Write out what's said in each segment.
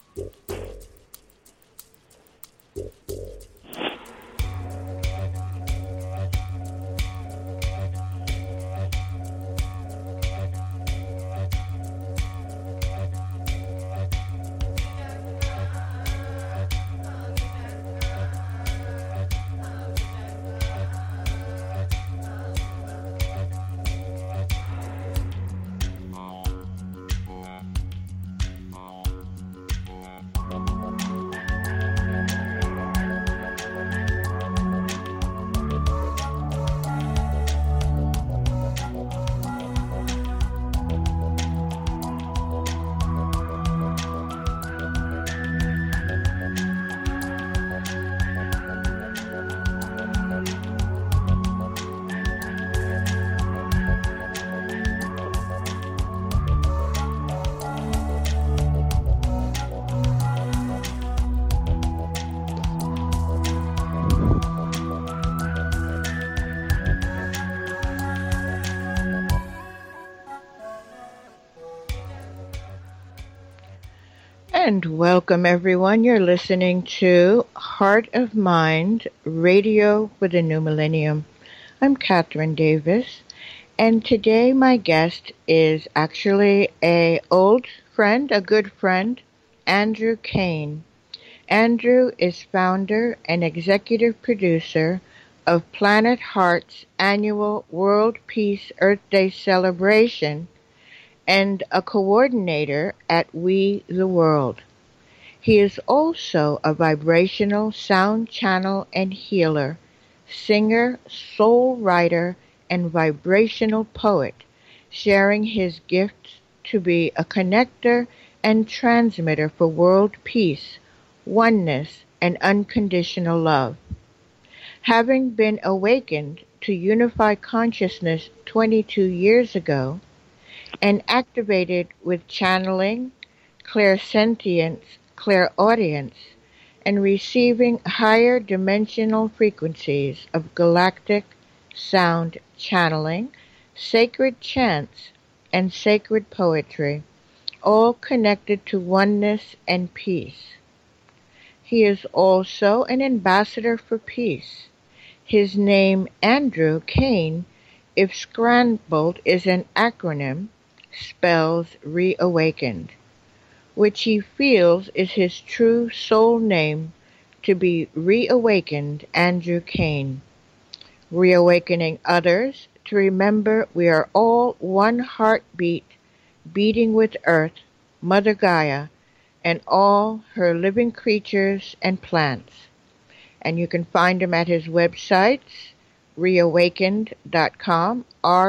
And welcome everyone. You're listening to Heart of Mind Radio for the New Millennium. I'm Catherine Davis, and today my guest is actually a old friend, a good friend, Andrew Kane. Andrew is founder and executive producer of Planet Heart's annual World Peace Earth Day celebration and a coordinator at We the World. He is also a vibrational sound channel and healer, singer, soul writer, and vibrational poet, sharing his gifts to be a connector and transmitter for world peace, oneness, and unconditional love. Having been awakened to unified consciousness 22 years ago, and activated with channeling, clairsentience, clairaudience, and receiving higher dimensional frequencies of galactic sound channeling, sacred chants, and sacred poetry, all connected to oneness and peace. He is also an ambassador for peace. His name, Andrew Kane, if scrambled, is an acronym, spells reawakened, which he feels is his true soul name to be reawakened Andrew Kane, reawakening others to remember we are all one heartbeat beating with Earth, Mother Gaia, and all her living creatures and plants. And you can find him at his websites, reawakened.com,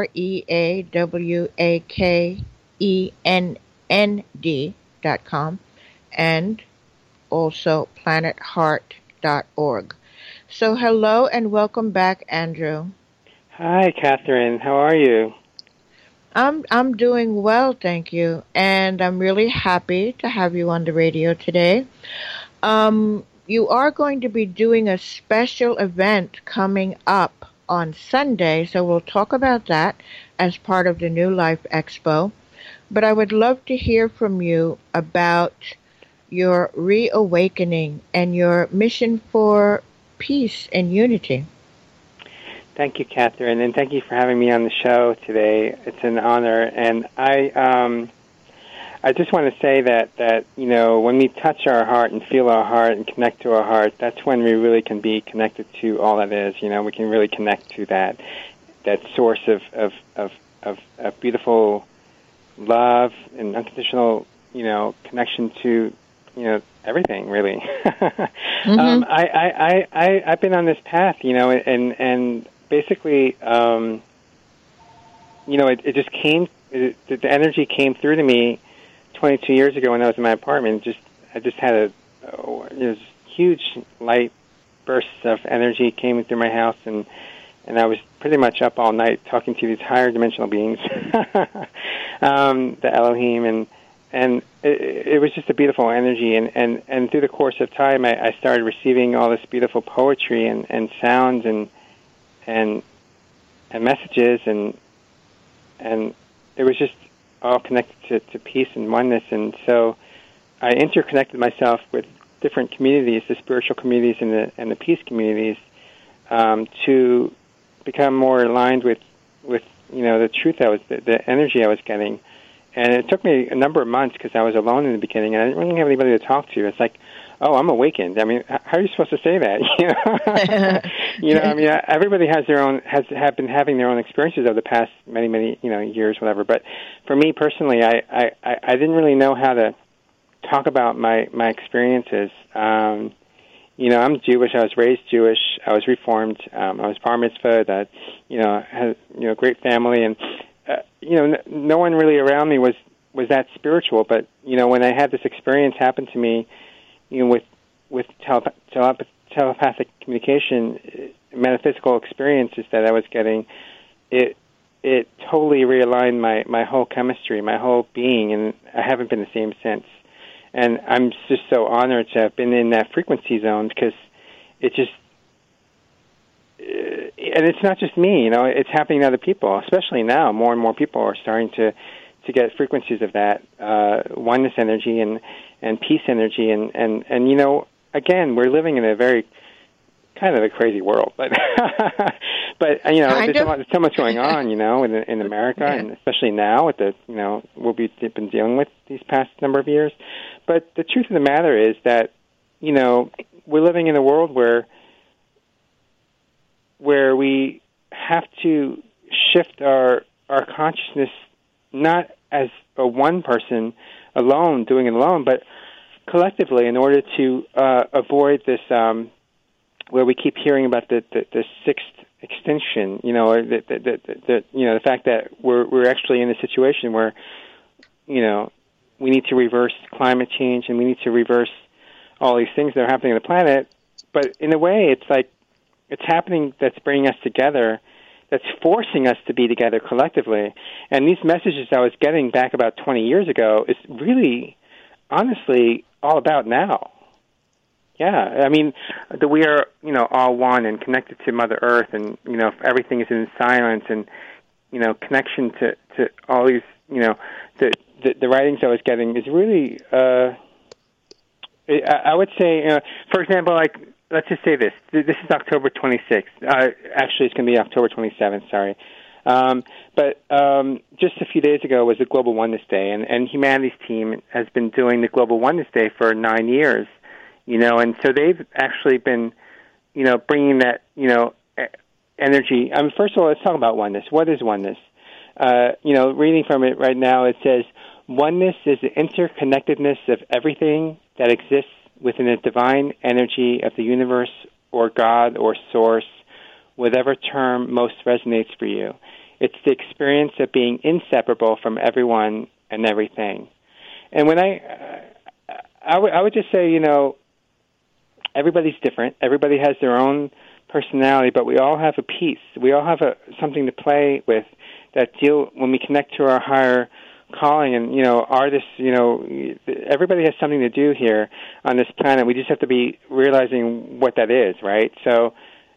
REAWAKENND.com, and also planetheart.org. So hello and welcome back, Andrew. Hi, Catherine. How are you? I'm doing well, thank you, and I'm really happy to have you on the radio today. You are going to be doing a special event coming up on Sunday, so we'll talk about that as part of the New Life Expo. But I would love to hear from you about your reawakening and your mission for peace and unity. Thank you, Catherine, and thank you for having me on the show today. It's an honor, and I just want to say that you know, when we touch our heart and feel our heart and connect to our heart, that's when we really can be connected to all that is. You know, we can really connect to that source of beautiful love and unconditional, you know, connection to, you know, everything really. Mm-hmm. I've been on this path, you know, and basically, you know, it just came. The energy came through to me 22 years ago when I was in my apartment. I just had this huge light bursts of energy came through my house, and I was pretty much up all night talking to these higher dimensional beings, the Elohim, and it was just a beautiful energy. And through the course of time, I started receiving all this beautiful poetry and sounds and messages, and it was just all connected to peace and oneness. And so I interconnected myself with different communities, the spiritual communities and the peace communities, to become more aligned with the truth the energy I was getting. And it took me a number of months because I was alone in the beginning, and I didn't really have anybody to talk to. It's like, oh, I'm awakened. I mean, how are you supposed to say that? I mean, everybody has have been having their own experiences over the past many years, whatever. But for me personally, I didn't really know how to talk about my experiences. I'm Jewish. I was raised Jewish. I was Reformed. I was bar mitzvahed. Had a great family, and no one really around me was that spiritual. But when I had this experience happen to me, with telepathic communication, metaphysical experiences that I was getting, it totally realigned my whole chemistry, my whole being, and I haven't been the same since. And I'm just so honored to have been in that frequency zone because it just, and it's not just me, it's happening to other people, especially now. More and more people are starting to get frequencies of that oneness energy and peace energy, and again, we're living in a very kind of a crazy world, but there's so much going on, in America, yeah. And especially now with the what we've been dealing with these past number of years. But the truth of the matter is that we're living in a world where we have to shift our consciousness, not as a one person alone doing it alone, but collectively, in order to avoid this, where we keep hearing about the sixth extinction, or the fact that we're actually in a situation where, we need to reverse climate change and we need to reverse all these things that are happening on the planet. But in a way, it's like it's happening that's bringing us together, that's forcing us to be together collectively. And these messages I was getting back about 20 years ago is really, honestly, all about now. Yeah, I mean, that we are, all one and connected to Mother Earth, and, everything is in silence, and, connection to all these, the writings I was getting is really, I would say, for example, like, let's just say this. This is October 26th. Actually, it's going to be October 27th, sorry. But just a few days ago was the Global Oneness Day, and Humanity's team has been doing the Global Oneness Day for 9 years, and so they've actually been, bringing that, energy. I mean, first of all, let's talk about oneness. What is oneness? Reading from it right now, it says, oneness is the interconnectedness of everything that exists within the divine energy of the universe or God or source, whatever term most resonates for you. It's the experience of being inseparable from everyone and everything. And when I would just say, everybody's different. Everybody has their own personality, but we all have a piece. We all have something to play with that when we connect to our higher calling, and artists, everybody has something to do here on this planet. We just have to be realizing what that is, right? So,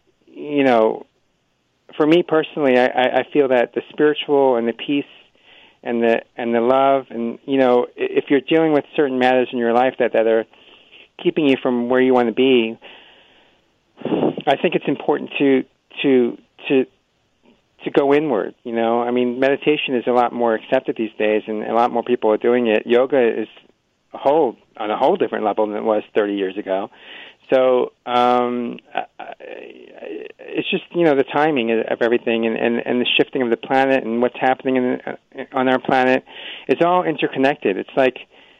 for me personally, I feel that the spiritual and the peace and the love, and if you're dealing with certain matters in your life that are keeping you from where you want to be, I think it's important to go inward. I mean, meditation is a lot more accepted these days, and a lot more people are doing it. Yoga is on a whole different level than it was 30 years ago. So it's just the timing of everything, and the shifting of the planet, and what's happening on our planet. It's all interconnected. It's like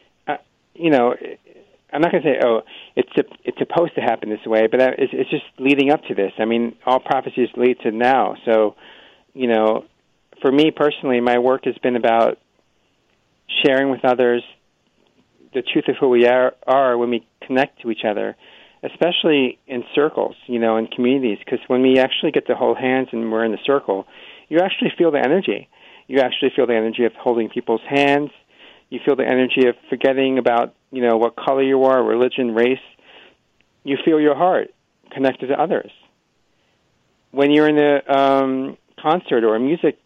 I'm not going to say, it's supposed to happen this way, but it's just leading up to this. I mean, all prophecies lead to now. So, for me personally, my work has been about sharing with others the truth of who we are when we connect to each other, especially in circles, in communities, because when we actually get to hold hands and we're in the circle, you actually feel the energy. You actually feel the energy of holding people's hands. You feel the energy of forgetting about, what color you are, religion, race. You feel your heart connected to others. When you're in a concert or a music,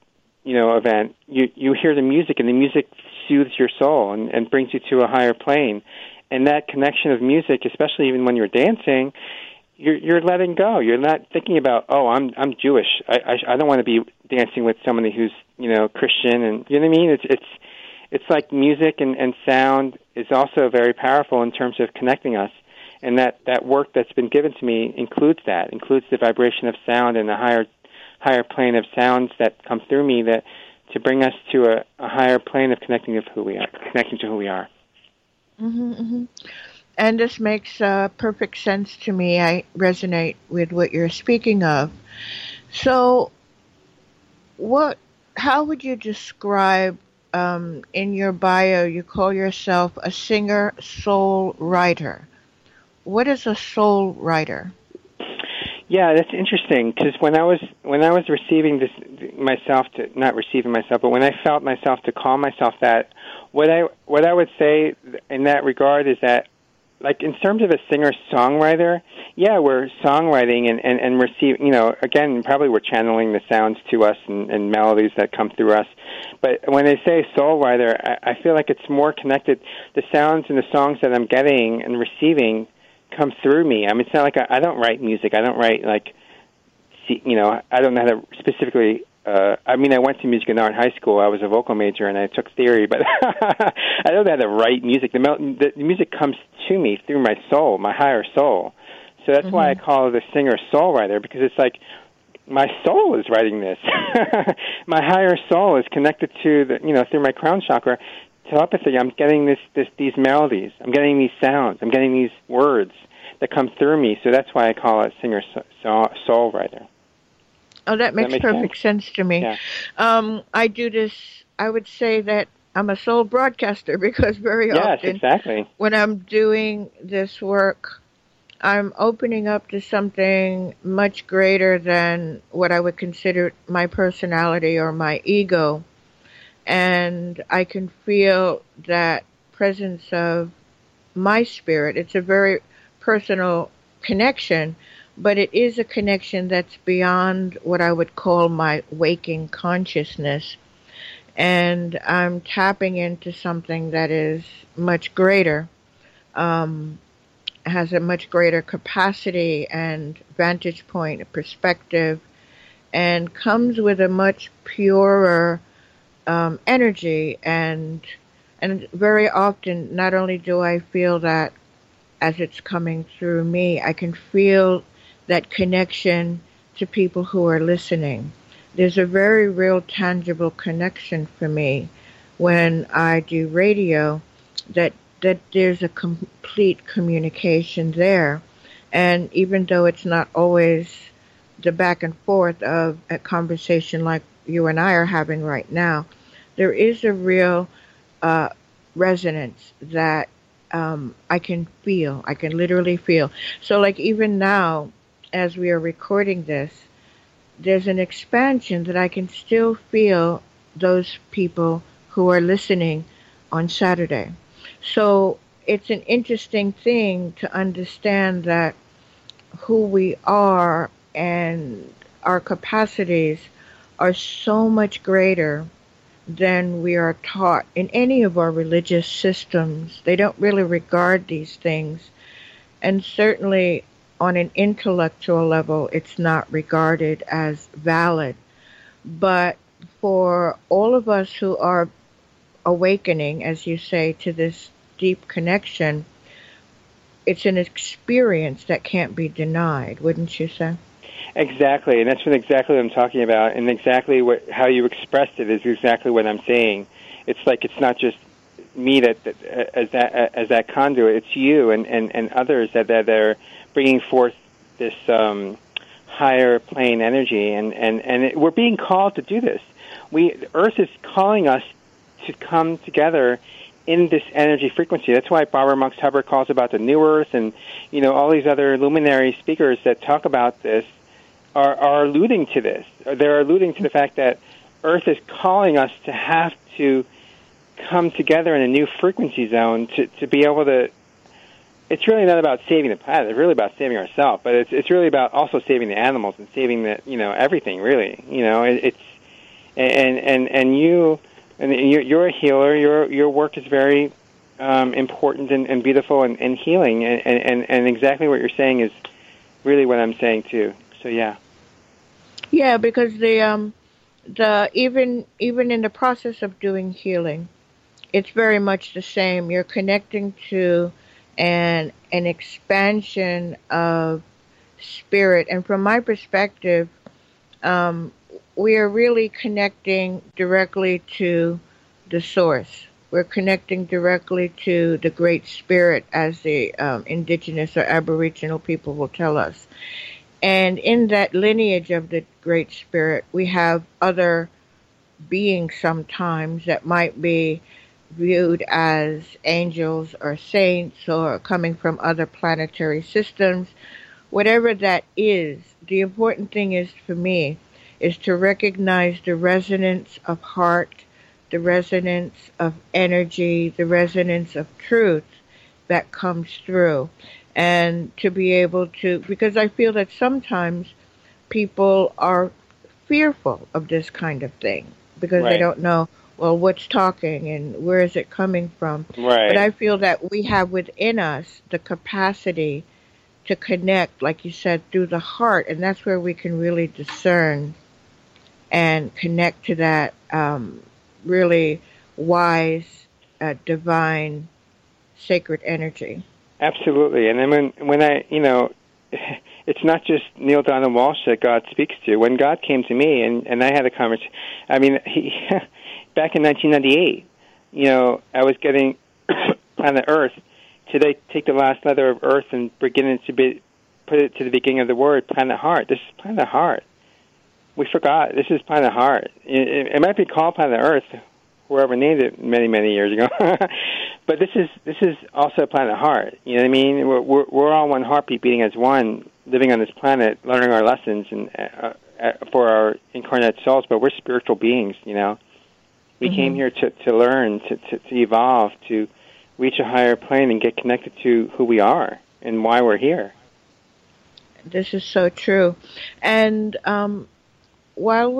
event, you hear the music, and the music soothes your soul and brings you to a higher plane. and that connection of music, especially even when you're dancing, you're letting go. You're not thinking about, oh, I'm Jewish. I don't want to be dancing with somebody who's Christian, and you know what I mean. It's like music and sound is also very powerful in terms of connecting us, and that work that's been given to me includes the vibration of sound and the higher plane of sounds that come through me that to bring us to a higher plane of connecting to who we are. Mm-hmm, mm-hmm. And this makes perfect sense to me. I resonate with what you're speaking of. So, how would you describe, in your bio, you call yourself a singer, soul writer. What is a soul writer? Yeah, that's interesting because when I was receiving this myself, not receiving myself, but when I felt myself to call myself that, what I would say in that regard is that, like in terms of a singer-songwriter, yeah, we're songwriting and receiving, again, probably we're channeling the sounds to us and melodies that come through us. But when they say soul writer, I feel like it's more connected. The sounds and the songs that I'm getting and receiving come through me. I mean, it's not like I don't write music. I don't write I don't know how to specifically. I went to music and art in high school. I was a vocal major and I took theory, but I don't know how to write music. The music comes to me through my soul, my higher soul. So that's why I call it a singer-songwriter, because it's like my soul is writing this. My higher soul is connected to through my crown chakra. Telepathy, I'm getting these melodies, I'm getting these sounds, I'm getting these words that come through me, so that's why I call it singer-soul writer. Oh, that makes perfect sense to me. Yeah. I do this, I would say that I'm a soul broadcaster because very often exactly. when I'm doing this work, I'm opening up to something much greater than what I would consider my personality or my ego. And I can feel that presence of my spirit. It's a very personal connection, but it is a connection that's beyond what I would call my waking consciousness. And I'm tapping into something that is much greater, has a much greater capacity and vantage point, perspective, and comes with a much purer energy, and very often not only do I feel that as it's coming through me, I can feel that connection to people who are listening. There's a very real tangible connection for me when I do radio, that there's a complete communication there. And even though it's not always the back and forth of a conversation like you and I are having right now, there is a real resonance that I can feel. I can literally feel. So like even now, as we are recording this, there's an expansion that I can still feel those people who are listening on Saturday. So it's an interesting thing to understand that who we are and our capacities are so much greater than we are taught in any of our religious systems. They don't really regard these things. And certainly on an intellectual level, it's not regarded as valid. But for all of us who are awakening, as you say, to this deep connection, it's an experience that can't be denied, wouldn't you say? Exactly, and that's exactly what I'm talking about, and exactly how you expressed it is exactly what I'm saying. It's like it's not just me as that conduit; it's you and others that are bringing forth this higher plane energy, and we're being called to do this. Earth is calling us to come together in this energy frequency. That's why Barbara Monks Hubbard calls about the new Earth, and all these other luminary speakers that talk about this are alluding to this. They're alluding to the fact that Earth is calling us to have to come together in a new frequency zone to be able to. It's really not about saving the planet. It's really about saving ourselves, but it's really about also saving the animals and saving the everything. Really, it's and you're a healer. Your work is very important and beautiful and healing. And exactly what you're saying is really what I'm saying too. So yeah. Yeah, because the even in the process of doing healing, it's very much the same. You're connecting to an expansion of spirit, and from my perspective, um, we are really connecting directly to the source. We're connecting directly to the Great Spirit, as the indigenous or Aboriginal people will tell us. And in that lineage of the Great Spirit, we have other beings sometimes that might be viewed as angels or saints or coming from other planetary systems. Whatever that is, the important thing is for me is to recognize the resonance of heart, the resonance of energy, the resonance of truth that comes through. And to be able to, because I feel that sometimes people are fearful of this kind of thing because they Right. don't know, well, what's talking and where is it coming from. But Right. I feel that we have within us the capacity to connect, like you said, through the heart, and that's where we can really discern and connect to that really wise, divine, sacred energy. Absolutely. And then when I, it's not just Neil Donald Walsh that God speaks to. When God came to me and I had a conversation, I mean, back in 1998, I was getting planet Earth. Today, take the last letter of Earth and begin it put it to the beginning of the word, Planet Heart. This is Planet Heart. We forgot. This is Planet Heart. It might be called Planet Earth, whoever named it many, many years ago. But this is also Planet Heart. You know what I mean? We're all one heartbeat beating as one, living on this planet, learning our lessons and for our incarnate souls. But we're spiritual beings. We came here to learn, to evolve, to reach a higher plane and get connected to who we are and why we're here. This is so true. And while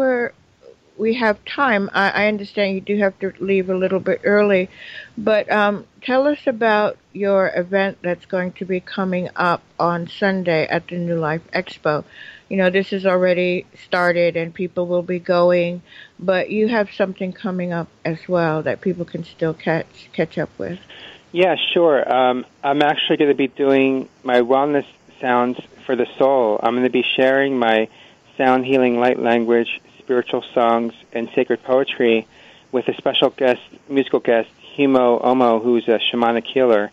we have time, I understand you do have to leave a little bit early, but tell us about your event that's going to be coming up on Sunday at the New Life Expo. This is already started and people will be going, but you have something coming up as well that people can still catch up with. Yeah, sure. I'm actually going to be doing my wellness sounds for the soul. I'm going to be sharing my sound healing light language, spiritual songs, and sacred poetry with a special musical guest, Humo Omo, who's a shamanic healer,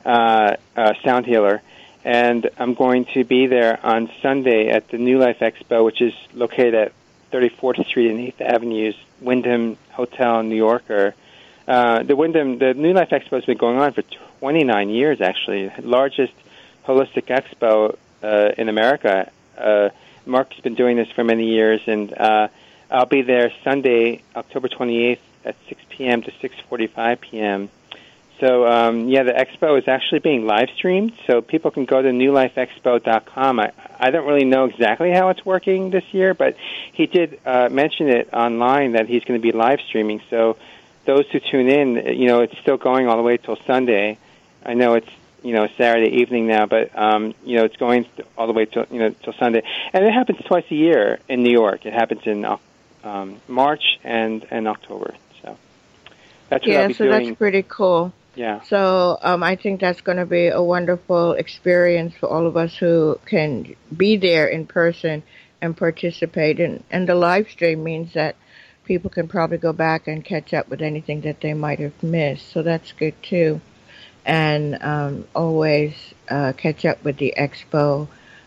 sound healer. And I'm going to be there on Sunday at the New Life Expo, which is located at 34th Street and 8th Avenue's Wyndham Hotel in New Yorker. The New Life Expo has been going on for 29 years, actually. Largest holistic expo in America. Mark's been doing this for many years, and I'll be there Sunday, October 28th at 6 p.m. to 6:45 p.m. So, the expo is actually being live streamed, so people can go to newlifeexpo.com. I don't really know exactly how it's working this year, but he did mention it online that he's going to be live streaming. So those who tune in, it's still going all the way till Sunday. I know it's, Saturday evening now, but, it's going all the way till Sunday. And it happens twice a year in New York. It happens in March and October. So that's what I'll be doing. That's pretty cool. Yeah. So I think that's going to be a wonderful experience for all of us who can be there in person and participate. And the live stream means that people can probably go back and catch up with anything that they might have missed. So that's good too. And always catch up with the expo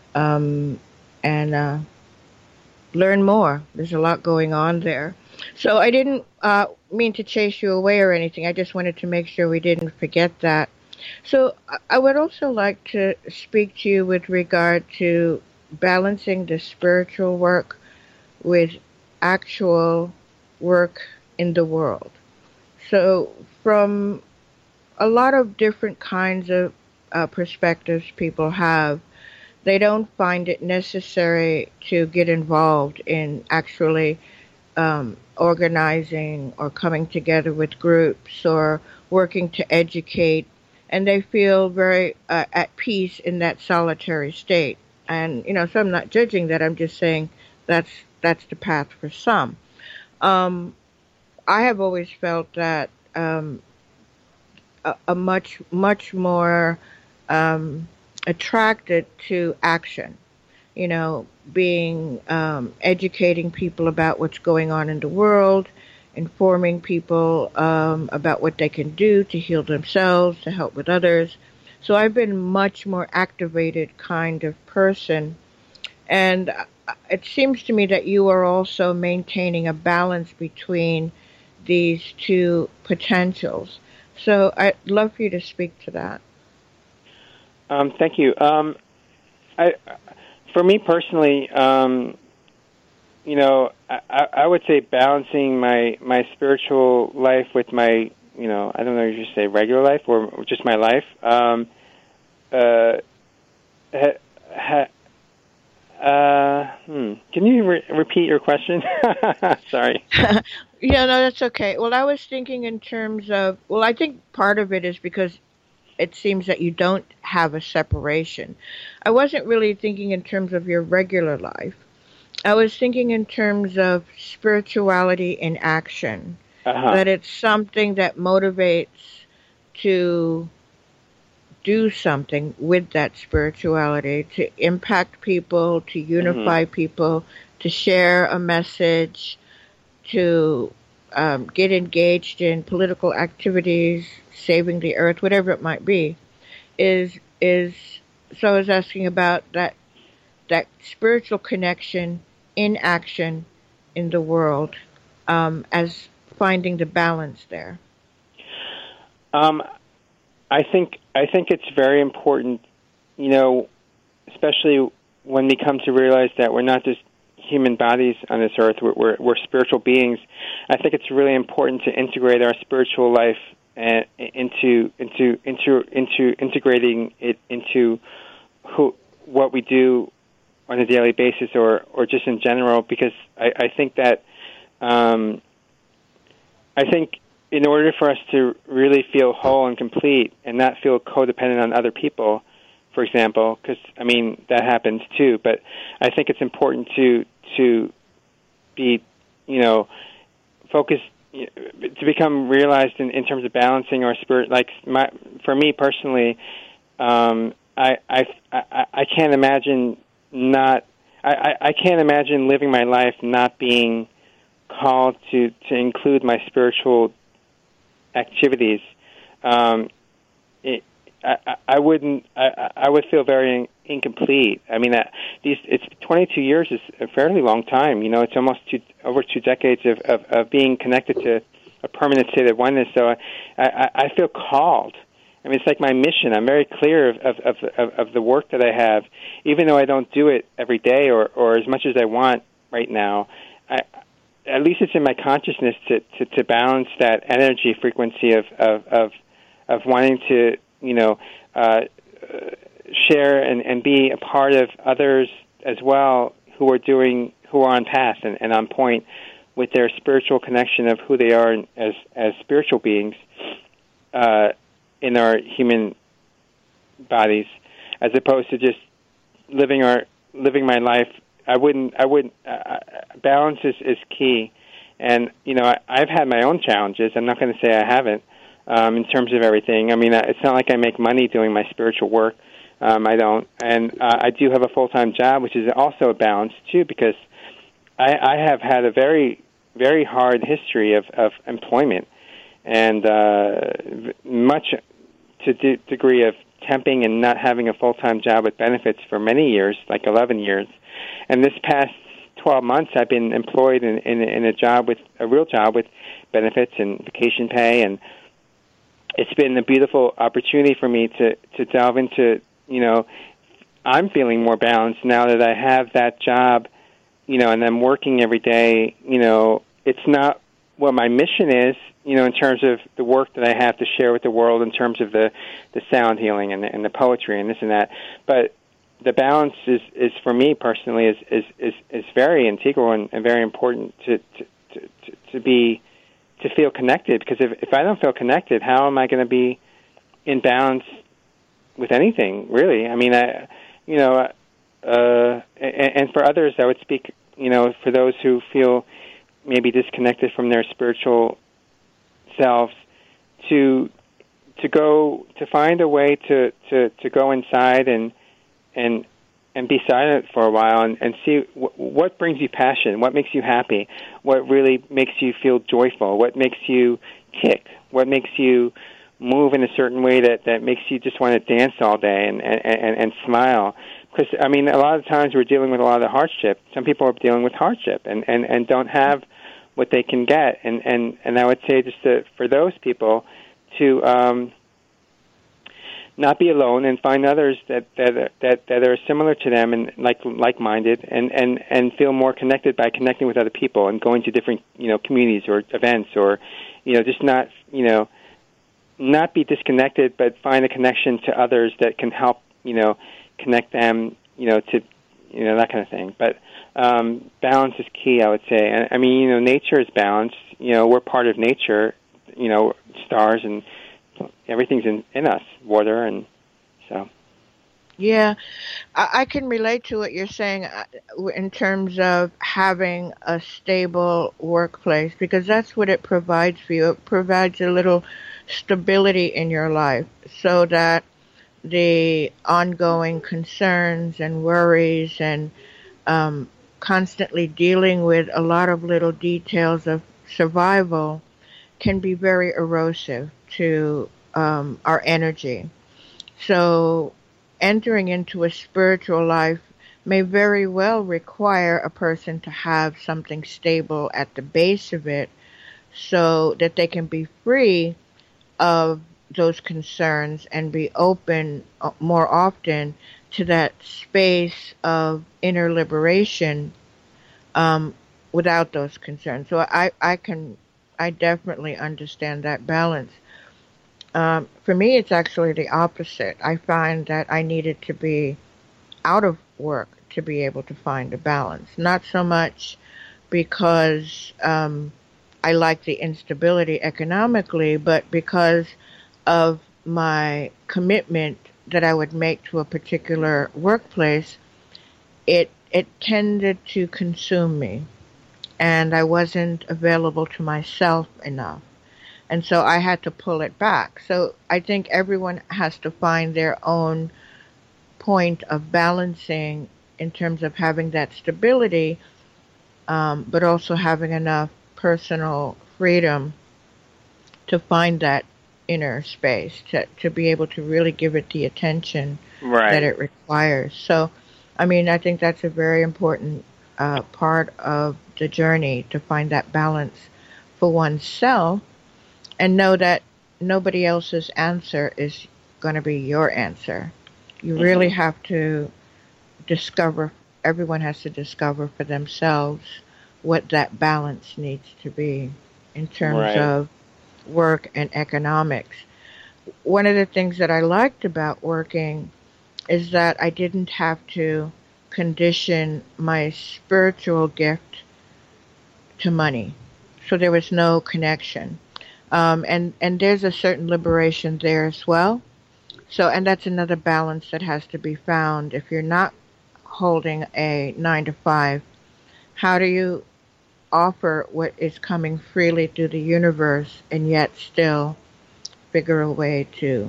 and learn more. There's a lot going on there. So I didn't mean to chase you away or anything. I just wanted to make sure we didn't forget that. So I would also like to speak to you with regard to balancing the spiritual work with actual work in the world. So from a lot of different kinds of perspectives people have, they don't find it necessary to get involved in actually organizing or coming together with groups or working to educate, and they feel very at peace in that solitary state. And so I'm not judging that. I'm just saying that's that's the path for some. Um, I have always felt that a much more um, attracted to action. Being educating people about what's going on in the world, informing people about what they can do to heal themselves, to help with others. So I've been much more activated kind of person, and it seems to me that you are also maintaining a balance between these two potentials. So I'd love for you to speak to that. Thank you. I, for me personally, I would say balancing my spiritual life with my, I don't know if you should say regular life or just my life. Uh, ha, ha, Can you repeat your question? Sorry. Yeah, no, that's okay. Well, I was thinking in terms of, well, I think part of it is because it seems that you don't have a separation. I wasn't really thinking in terms of your regular life. I was thinking in terms of spirituality in action, Uh-huh. that it's something that motivates to do something with that spirituality, to impact people, to Hmm. unify people, to share a message, to get engaged in political activities, saving the earth, whatever it might be, is so I was asking about that spiritual connection in action in the world, as finding the balance there. Um, I think it's very important, you know, especially when we come to realize that we're not just human bodies on this earth, we're spiritual beings. I think it's really important to integrate our spiritual life into integrating it into what we do on a daily basis or just in general, because I think that um, I think in order for us to really feel whole and complete and not feel codependent on other people, for example, because I mean that happens too. But I think it's important to be, you know, focused, to become realized in terms of balancing our spirit. Like for me personally, I can't imagine not. I can't imagine living my life not being called to include my spiritual activities. Um, it, I wouldn't. I would feel very incomplete. I mean, it's 22 years is a fairly long time. You know, it's almost over 2 decades of being connected to a permanent state of oneness. So I feel called. I mean, it's like my mission. I'm very clear of the work that I have, even though I don't do it every day or as much as I want right now. At least it's in my consciousness to balance that energy frequency of wanting to, you know, share and be a part of others as well who are on path and on point with their spiritual connection of who they are as spiritual beings in our human bodies, as opposed to just living my life. I wouldn't. Balance is key, and you know I've had my own challenges. I'm not going to say I haven't in terms of everything. I mean, it's not like I make money doing my spiritual work. I don't, and I do have a full-time job, which is also a balance too, because I have had a very hard history of employment, and much to the degree of temping and not having a full-time job with benefits for many years, like 11 years. And this past 12 months, I've been employed in a real job with benefits and vacation pay, and it's been a beautiful opportunity for me to delve into, you know, I'm feeling more balanced now that I have that job, you know, and I'm working every day. You know, it's not what my mission is, you know, in terms of the work that I have to share with the world, in terms of the sound healing and the poetry and this and that, but the balance is for me personally is very integral and very important to be feel connected. Because if I don't feel connected, how am I going to be in balance with anything, really? I mean, and for others, I would speak, for those who feel maybe disconnected from their spiritual selves, to find a way to go inside and be silent for a while and see what brings you passion, what makes you happy, what really makes you feel joyful, what makes you kick, what makes you move in a certain way that makes you just want to dance all day and smile. Because, I mean, a lot of times we're dealing with a lot of hardship. Some people are dealing with hardship and don't have what they can get. And I would say just for those people to not be alone and find others that are similar to them and like-minded and feel more connected by connecting with other people and going to different, communities or events, or, just not be disconnected, but find a connection to others that can help, connect them, to, that kind of thing. But balance is key, I would say. And, I mean, nature is balanced. We're part of nature, stars and everything's in us, water, and so. Yeah, I can relate to what you're saying in terms of having a stable workplace, because that's what it provides for you. It provides a little stability in your life so that the ongoing concerns and worries and constantly dealing with a lot of little details of survival can be very erosive to our energy. So entering into a spiritual life may very well require a person to have something stable at the base of it so that they can be free of those concerns and be open more often to that space of inner liberation without those concerns. So I definitely understand that balance. For me, it's actually the opposite. I find that I needed to be out of work to be able to find a balance. Not so much because I like the instability economically, but because of my commitment that I would make to a particular workplace. It tended to consume me, and I wasn't available to myself enough. And so I had to pull it back. So I think everyone has to find their own point of balancing in terms of having that stability, but also having enough personal freedom to find that inner space, to be able to really give it the attention that it requires. So, I mean, I think that's a very important part of the journey, to find that balance for oneself and know that nobody else's answer is going to be your answer. You really have to discover, everyone has to discover for themselves what that balance needs to be in terms of work and economics. One of the things that I liked about working is that I didn't have to condition my spiritual gift to money. So there was no connection. And there's a certain liberation there as well. So, and that's another balance that has to be found. If you're not holding a 9 to 5, how do you offer what is coming freely through the universe and yet still figure a way to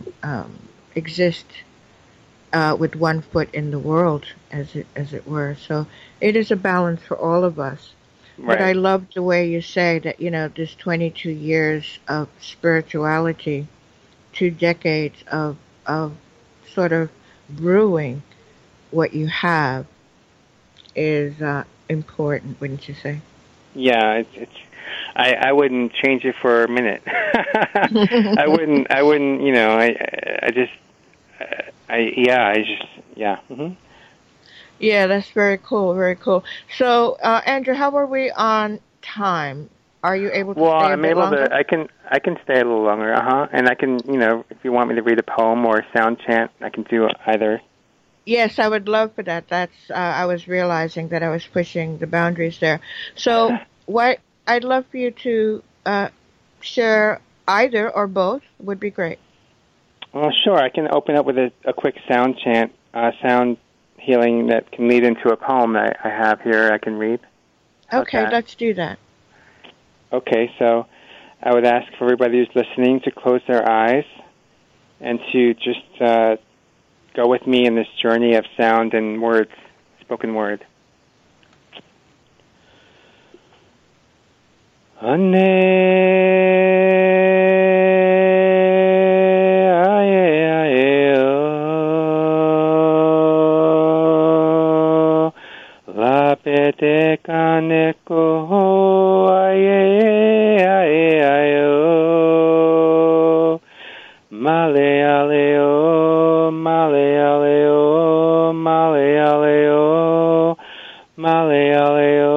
exist with one foot in the world, as it were? So it is a balance for all of us. But I love the way you say that, this 22 years of spirituality, 2 decades of sort of brewing what you have is important, wouldn't you say? Yeah, I wouldn't change it for a minute. I wouldn't. Yeah, that's very cool. Very cool. So, Andrew, how are we on time? Are you able to stay a bit longer? Well, I'm able to. I can stay a little longer. And I can, if you want me to read a poem or a sound chant, I can do either. Yes, I would love for that. That's I was realizing that I was pushing the boundaries there. So, what I'd love for you to share either or both would be great. Well, sure. I can open up with a quick sound chant, sound healing that can lead into a poem that I have here I can read. Okay, let's do that. Okay, so I would ask for everybody who's listening to close their eyes and to just go with me in this journey of sound and words, spoken word. Lapete kaneko male aleo, male aleo, male aleo, male aleo.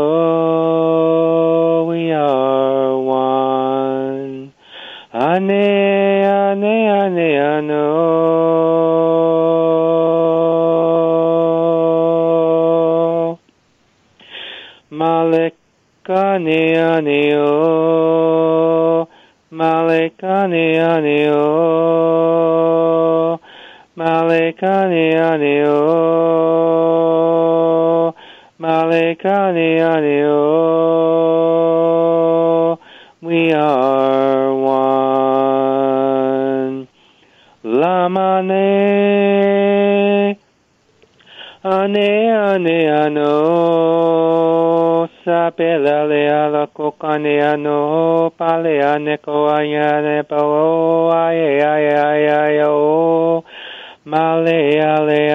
We are one. Ane, ane, ane, ano. Malekane, ane, o. Malekane, ane, o. Malekane, ane, o. Malekane, ane, o. We are one. Lamane, ane, ane, ano. Sapelale ala kokane ano. Pale aneko ayane pao. Aye, aye, aye, aye, o. Male, ale,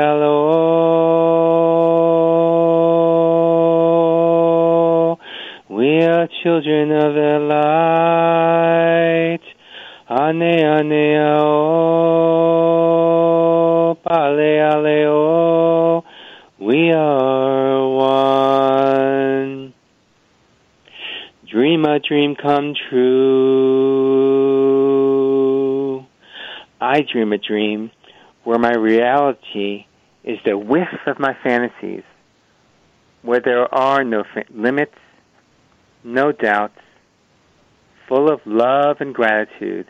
alo. We are children of the light. Ane, ane, o. Pale, ale, o. We are one. Dream a dream come true. I dream a dream where my reality is the whiff of my fantasies, where there are no limits, no doubts, full of love and gratitude,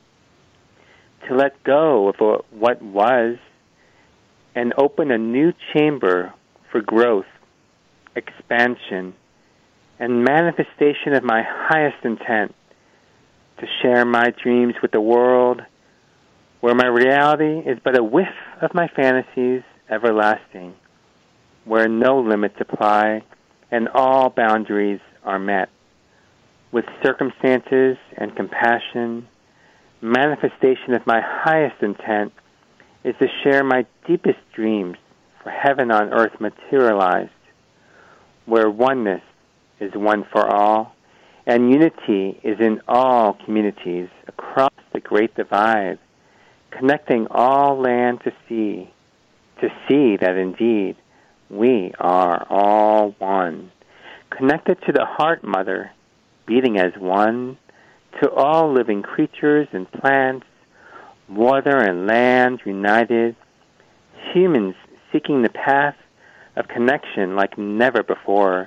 to let go of what was and open a new chamber for growth, expansion, and manifestation of my highest intent, to share my dreams with the world, where my reality is but a whiff of my fantasies everlasting, where no limits apply and all boundaries are met. With circumstances and compassion, manifestation of my highest intent is to share my deepest dreams for heaven on earth materialized, where oneness is one for all, and unity is in all communities across the Great Divide, connecting all land to see that indeed we are all one, connected to the Heart Mother, beating as one, to all living creatures and plants, water and land united, humans seeking the path of connection like never before.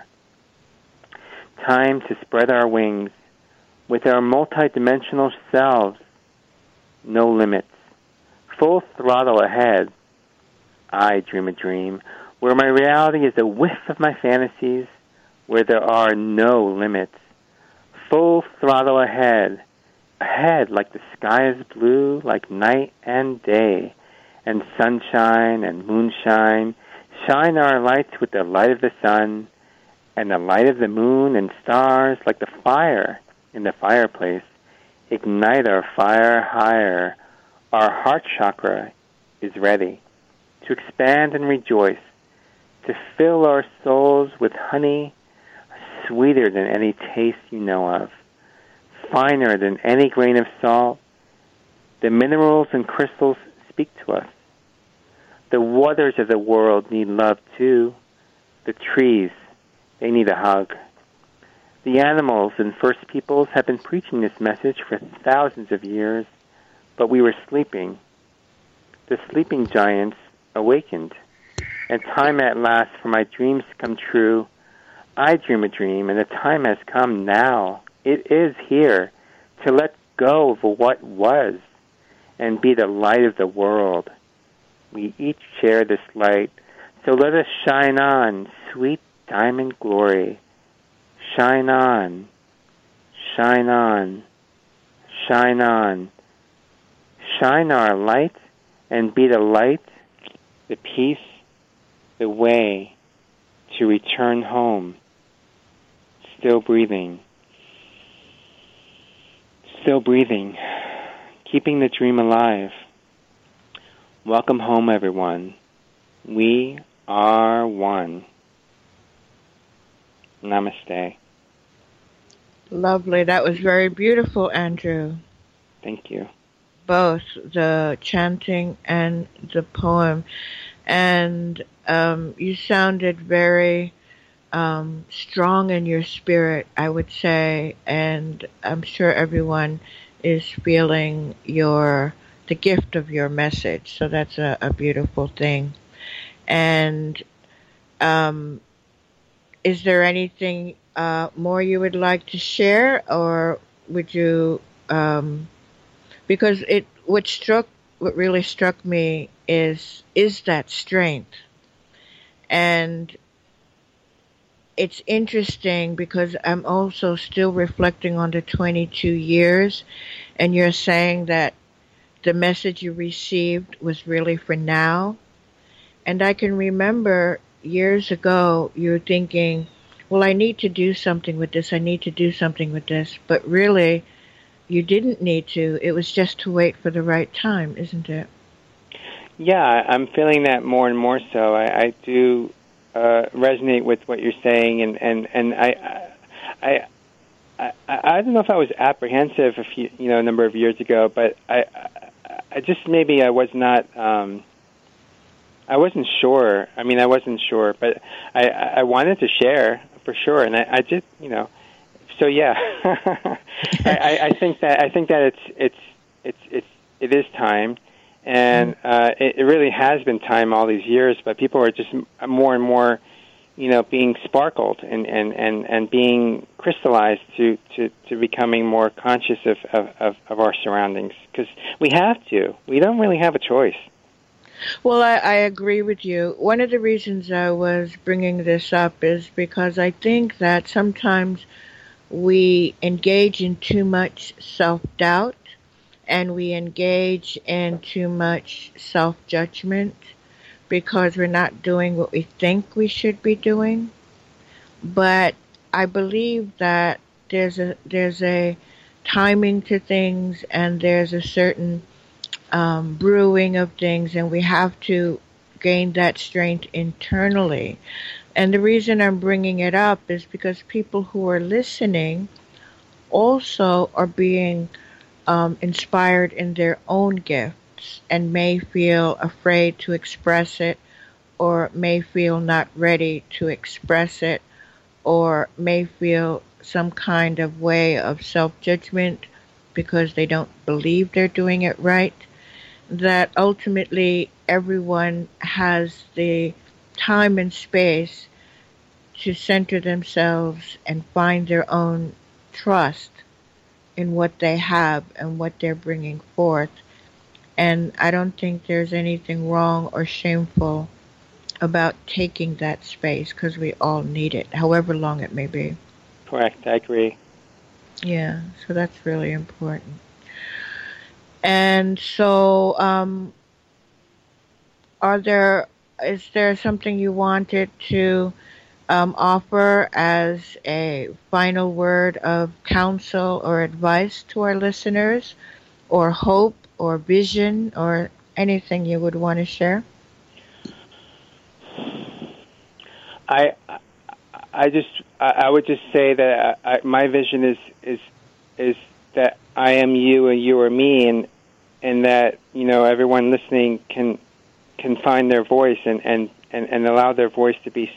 Time to spread our wings with our multidimensional selves, no limits, full throttle ahead. I dream a dream where my reality is a whiff of my fantasies, where there are no limits, full throttle ahead, ahead like the sky is blue, like night and day, and sunshine and moonshine, shine our lights with the light of the sun, and the light of the moon and stars like the fire in the fireplace, ignite our fire higher. Our heart chakra is ready to expand and rejoice, to fill our souls with honey, sweeter than any taste you know of, finer than any grain of salt. The minerals and crystals speak to us. The waters of the world need love too. The trees, they need a hug. The animals and First Peoples have been preaching this message for thousands of years, but we were sleeping. The sleeping giants awakened, and time at last for my dreams to come true. I dream a dream, and the time has come now. It is here to let go of what was and be the light of the world. We each share this light, so let us shine on, sweet diamond glory. Shine on, shine on, shine on. Shine our light and be the light, the peace, the way to return home. Still breathing. Still breathing. Keeping the dream alive. Welcome home, everyone. We are one. Namaste. Lovely. That was very beautiful, Andrew. Thank you. Both the chanting and the poem. And you sounded very strong in your spirit, I would say, and I'm sure everyone is feeling the gift of your message. So that's a beautiful thing. And is there anything more you would like to share, or would you? Because what really struck me is that strength, and it's interesting because I'm also still reflecting on the 22 years, and you're saying that the message you received was really for now. And I can remember years ago you were thinking, well, I need to do something with this, I need to do something with this. But really, you didn't need to. It was just to wait for the right time, isn't it? Yeah, I'm feeling that more and more so. I do resonate with what you're saying, and I don't know if I was apprehensive a number of years ago, but I just maybe I was not. I wasn't sure. I mean, I wasn't sure, but I wanted to share for sure, and I just So yeah, I think that it is time, and it really has been time all these years. But people are just more and more, being sparkled and being crystallized to becoming more conscious of our surroundings, because we have to. We don't really have a choice. Well, I agree with you. One of the reasons I was bringing this up is because I think that sometimes we engage in too much self-doubt, and we engage in too much self-judgment because we're not doing what we think we should be doing. But I believe that there's a timing to things, and there's a certain brewing of things, and we have to gain that strength internally. And the reason I'm bringing it up is because people who are listening also are being inspired in their own gifts, and may feel afraid to express it, or may feel not ready to express it, or may feel some kind of way of self-judgment because they don't believe they're doing it right. That ultimately everyone has the time and space to center themselves and find their own trust in what they have and what they're bringing forth. And I don't think there's anything wrong or shameful about taking that space, because we all need it, however long it may be. Correct, I agree. Yeah, so that's really important. And so, is there something you wanted to offer as a final word of counsel or advice to our listeners, or hope or vision, or anything you would want to share? I would just say that my vision is that I am you and you are me, and that everyone listening can find their voice and allow their voice to be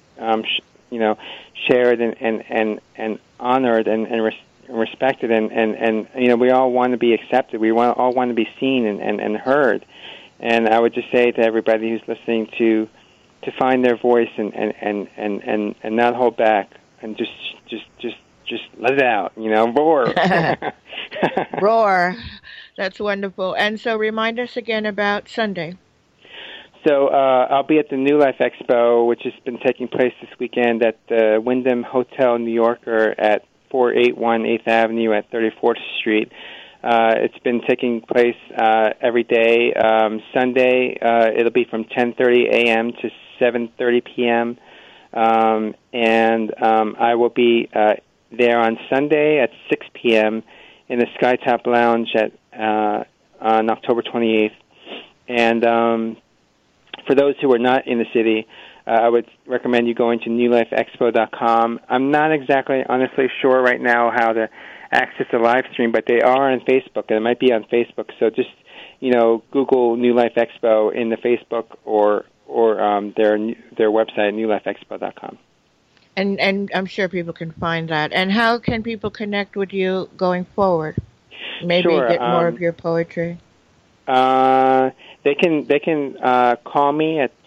shared and honored and respected, and we all want to be accepted. We all want to be seen and heard. And I would just say to everybody who's listening to find their voice and not hold back, and just just let it out, roar. Roar. That's wonderful. And so remind us again about Sunday. So I'll be at the New Life Expo, which has been taking place this weekend at the Wyndham Hotel New Yorker at 481 8th Avenue at 34th Street. It's been taking place every day. Sunday, it'll be from 10:30 a.m. to 7:30 p.m. And I will be there on Sunday at 6 p.m. in the Skytop Lounge on October 28th. And for those who are not in the city, I would recommend you going to newlifeexpo.com. I'm not exactly, honestly, sure right now how to access the live stream, but they are on Facebook, and it might be on Facebook. So just, Google New Life Expo in the Facebook or their website, newlifeexpo.com. And I'm sure people can find that. And how can people connect with you going forward? Maybe sure, get more of your poetry. They can call me at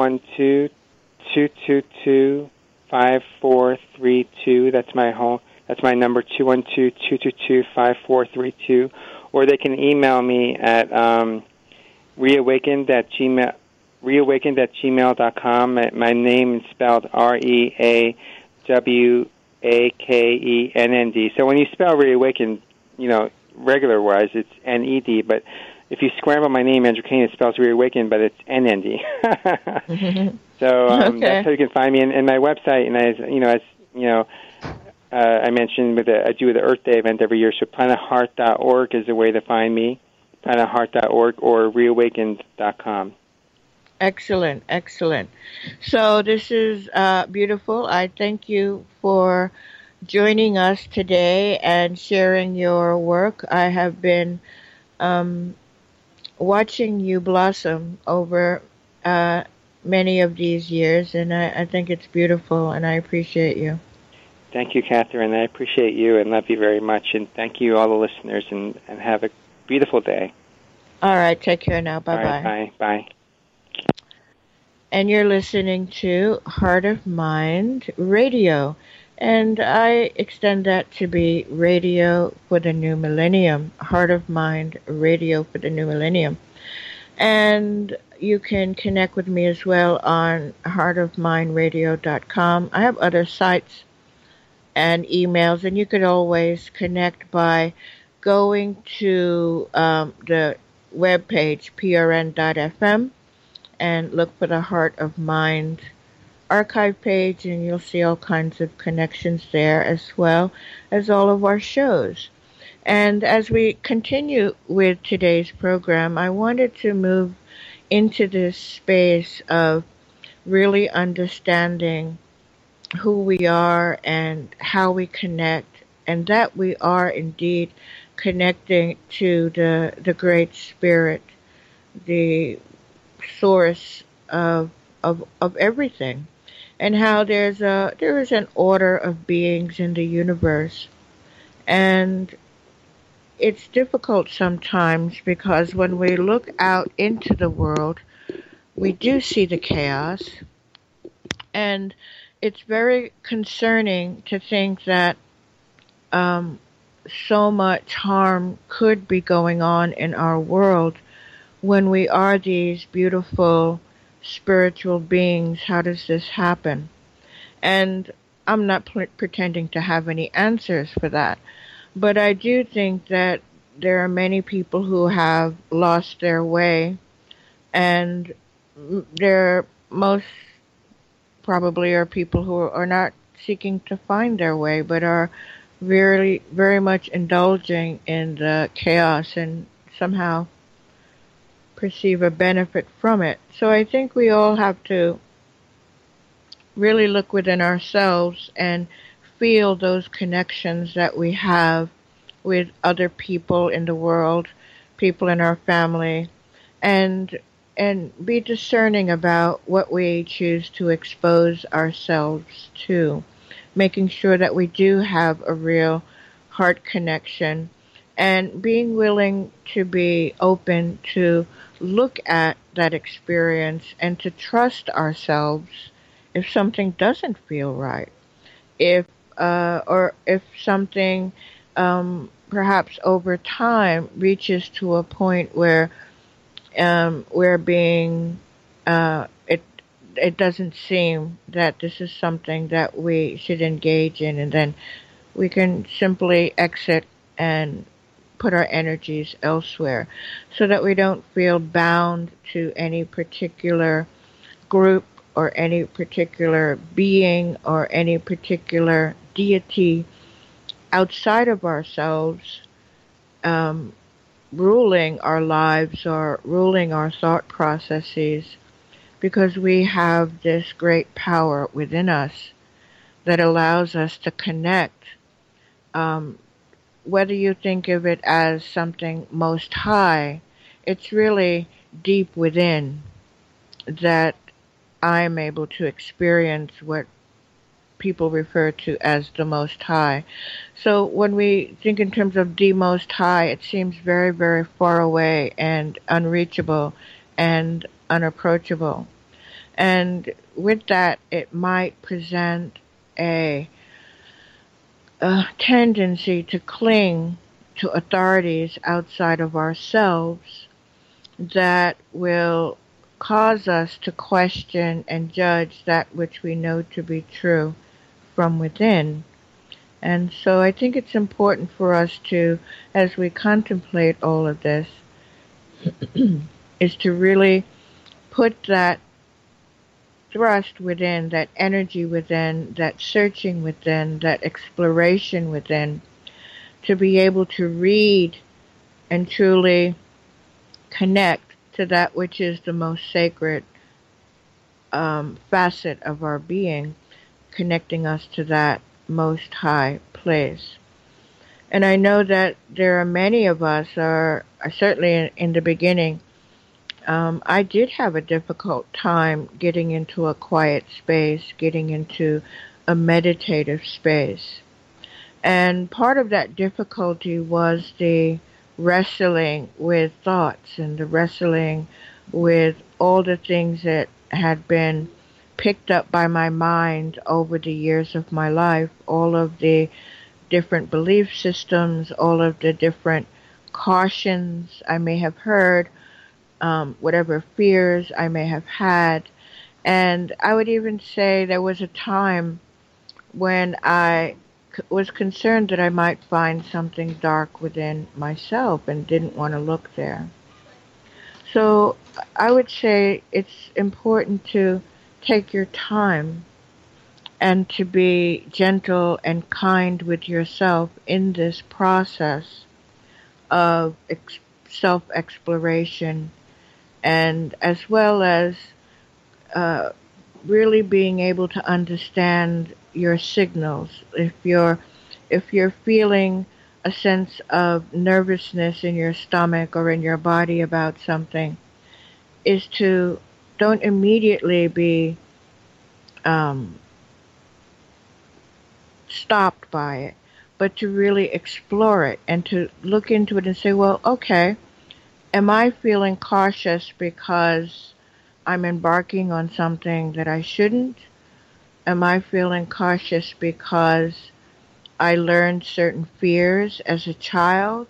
212-222-5432. That's my number, 212-222-5432. Or they can email me at reawakened@gmail.com. My name is spelled REAWAKENND. So when you spell reawakened, regular-wise, it's NED, but if you scramble my name, Andrew Kane, it spells reawakened, but it's NND. So that's how you can find me. And my website, and I mentioned I do the Earth Day event every year, so planetheart.org is a way to find me, planetheart.org or reawakened.com. Excellent, excellent. So this is beautiful. I thank you for joining us today and sharing your work. I have been watching you blossom over many of these years, and I think it's beautiful, and I appreciate you. Thank you, Catherine. I appreciate you and love you very much, and thank you, all the listeners, and have a beautiful day. All right, take care now. Bye-bye. Right, bye. And you're listening to Heart of Mind Radio, and I extend that to be Radio for the New Millennium, Heart of Mind Radio for the New Millennium. And you can connect with me as well on heartofmindradio.com. I have other sites and emails, and you could always connect by going to the webpage, prn.fm, and look for the Heart of Mind archive page, and you'll see all kinds of connections there, as well as all of our shows. And as we continue with today's program, I wanted to move into this space of really understanding who we are and how we connect, and that we are indeed connecting to the Great Spirit, the source of everything, and how there is an order of beings in the universe. And it's difficult sometimes because when we look out into the world, we do see the chaos, and it's very concerning to think that so much harm could be going on in our world when we are these beautiful spiritual beings. How does this happen? And I'm not pretending to have any answers for that, but I do think that there are many people who have lost their way, and there most probably are people who are not seeking to find their way, but are very, very much indulging in the chaos and somehow perceive a benefit from it. So I think we all have to really look within ourselves and feel those connections that we have with other people in the world, people in our family, and be discerning about what we choose to expose ourselves to, making sure that we do have a real heart connection, and being willing to be open to look at that experience and to trust ourselves if something doesn't feel right. If or if something perhaps over time reaches to a point where we're being it it doesn't seem that this is something that we should engage in, and then we can simply exit and put our energies elsewhere so that we don't feel bound to any particular group or any particular being or any particular deity outside of ourselves, um, ruling our lives or ruling our thought processes, because we have this great power within us that allows us to connect. Um, Whether you think of it as something most high, it's really deep within that I'm able to experience what people refer to as the most high. So when we think in terms of the most high, it seems very, very far away and unreachable and unapproachable. And with that, it might present a, a tendency to cling to authorities outside of ourselves that will cause us to question and judge that which we know to be true from within. And so I think it's important for us to, as we contemplate all of this, is to really put that thrust within, that energy within, that searching within, that exploration within, to be able to read and truly connect to that which is the most sacred facet of our being, connecting us to that most high place. And I know that there are many of us, or certainly in the beginning, I did have a difficult time getting into a quiet space, getting into a meditative space. And part of that difficulty was the wrestling with thoughts and the wrestling with all the things that had been picked up by my mind over the years of my life, all of the different belief systems, all of the different cautions I may have heard, whatever fears I may have had. And I would even say there was a time when I was concerned that I might find something dark within myself and didn't want to look there. So I would say it's important to take your time and to be gentle and kind with yourself in this process of self-exploration, and as well as uh, really being able to understand your signals. If you're feeling a sense of nervousness in your stomach or in your body about something, is to don't immediately be um, stopped by it, but to really explore it and to look into it and say, well, okay, am I feeling cautious because I'm embarking on something that I shouldn't? Am I feeling cautious because I learned certain fears as a child?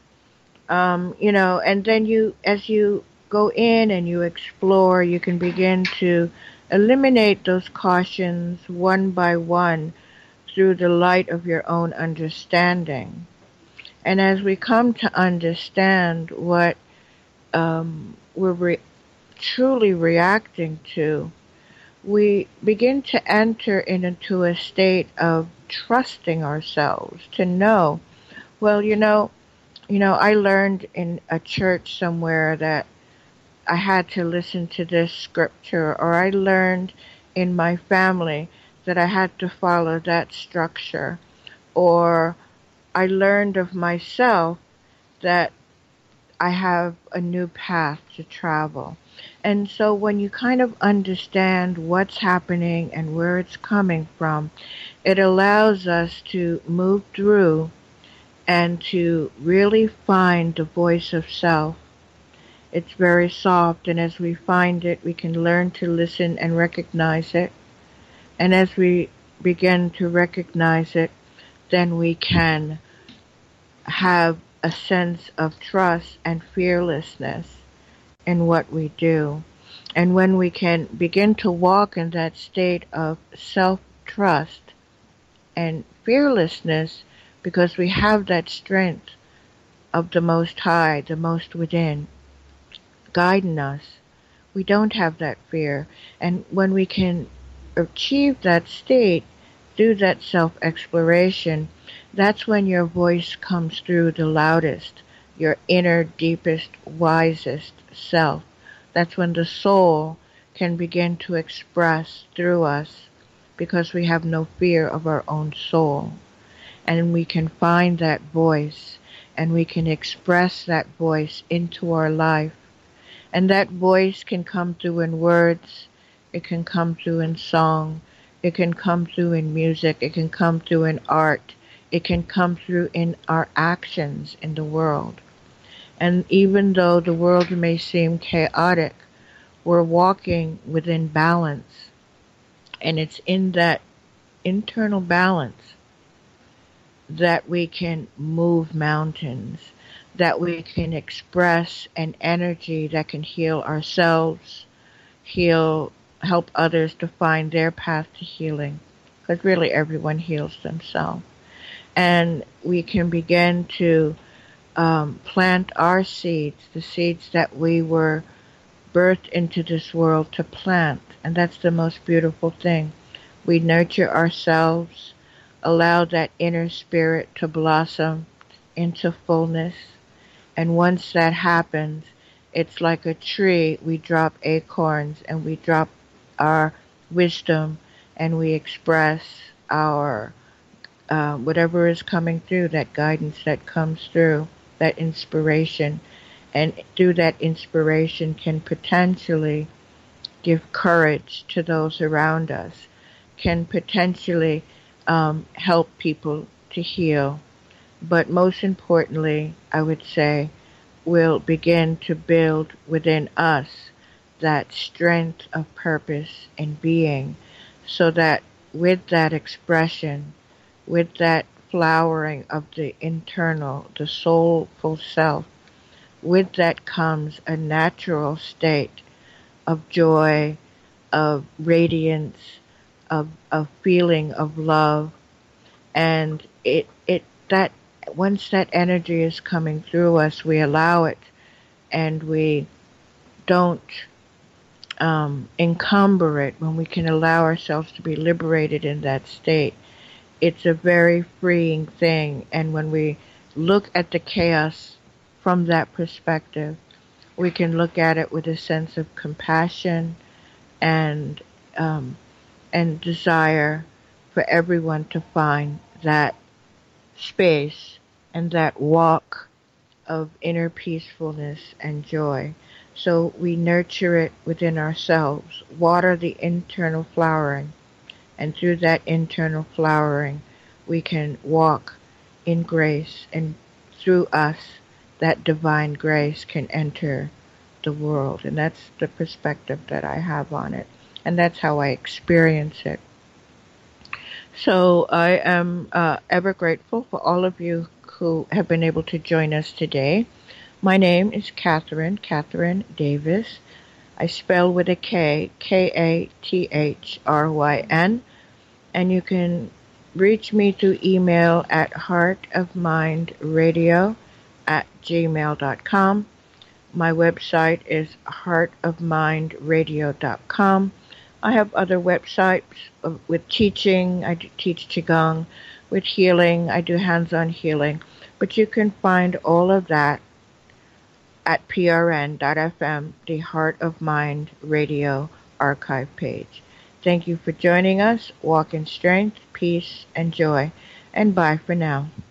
And then as you go in and you explore, you can begin to eliminate those cautions one by one through the light of your own understanding. And as we come to understand what we're truly reacting to, we begin to enter into a state of trusting ourselves to know, well, I learned in a church somewhere that I had to listen to this scripture, or I learned in my family that I had to follow that structure, or I learned of myself that I have a new path to travel. And so when you kind of understand what's happening and where it's coming from, it allows us to move through and to really find the voice of self. It's very soft, and as we find it, we can learn to listen and recognize it. And as we begin to recognize it, then we can have a sense of trust and fearlessness in what we do. And when we can begin to walk in that state of self-trust and fearlessness, because we have that strength of the Most High, the Most Within, guiding us, we don't have that fear. And when we can achieve that state through that self-exploration, that's when your voice comes through the loudest, your inner, deepest, wisest self. That's when the soul can begin to express through us, because we have no fear of our own soul. And we can find that voice, and we can express that voice into our life. And that voice can come through in words, it can come through in song, it can come through in music, it can come through in art, it can come through in our actions in the world. And even though the world may seem chaotic, we're walking within balance. And it's in that internal balance that we can move mountains, that we can express an energy that can heal ourselves, help others to find their path to healing, because really everyone heals themselves. And we can begin to plant our seeds, the seeds that we were birthed into this world to plant. And that's the most beautiful thing. We nurture ourselves, allow that inner spirit to blossom into fullness. And once that happens, it's like a tree. We drop acorns and we drop our wisdom, and we express our whatever is coming through, that guidance that comes through, that inspiration. And through that inspiration can potentially give courage to those around us, can potentially help people to heal. But most importantly, I would say, will begin to build within us that strength of purpose and being, so that with that expression, with that flowering of the internal, the soulful self, with that comes a natural state of joy, of radiance, of feeling of love. And that once that energy is coming through us, we allow it, and we don't encumber it. When we can allow ourselves to be liberated in that state, it's a very freeing thing. And when we look at the chaos from that perspective, we can look at it with a sense of compassion and desire for everyone to find that space and that walk of inner peacefulness and joy. So we nurture it within ourselves, water the internal flowering, and through that internal flowering, we can walk in grace, and through us, that divine grace can enter the world. And that's the perspective that I have on it, and that's how I experience it. So I am ever grateful for all of you who have been able to join us today. My name is Catherine Davis. I spell with a K, Kathryn, and you can reach me through email at heartofmindradio@gmail.com. My website is heartofmindradio.com. I have other websites with teaching. I teach Qigong. With healing, I do hands-on healing. But you can find all of that at prn.fm, the Heart of Mind Radio archive page. Thank you for joining us. Walk in strength, peace, and joy. And bye for now.